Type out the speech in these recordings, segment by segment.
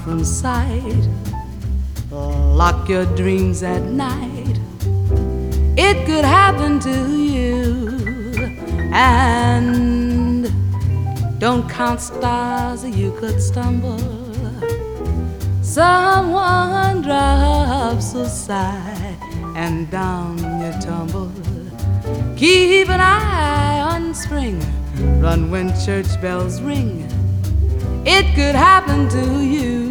from sight. Lock your dreams at night. It could happen to you. And don't count stars, you could stumble. Someone drops a sigh, and down you tumble. Keep an eye on spring. Run when church bells ring. It could happen to you.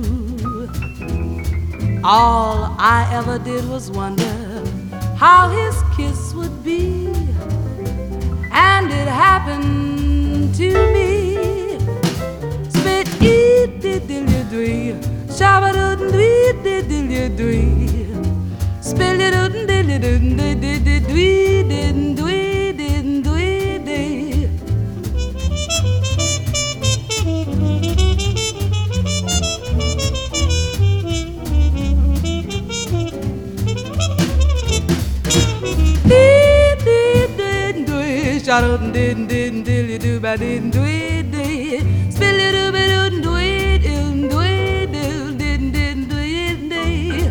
All I ever did was wonder how his kiss would be, and it happened to me. Spit eat did you dwee, shabba dwee did you dwee, spill it did you did dwee didn't dwee didn't dwee dee. Shot didn't dilly do ba didn't do it spill it do it do it didn't do it.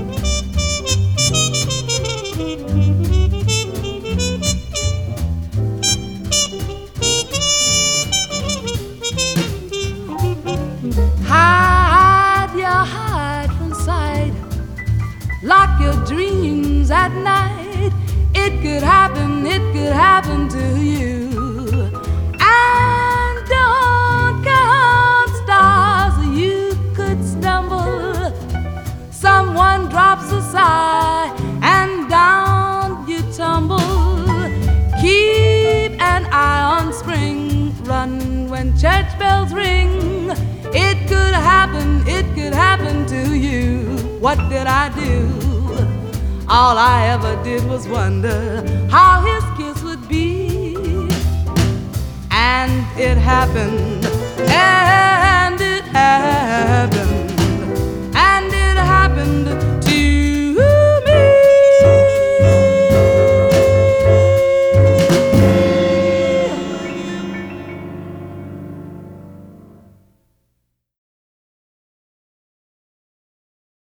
Hide your heart from sight. Lock your dreams at night. It could happen to you. And don't count stars, you could stumble. Someone drops a sigh, and down you tumble. Keep an eye on spring. Run when church bells ring. It could happen to you. What did I do? All I ever did was wonder how his kiss would be. And it happened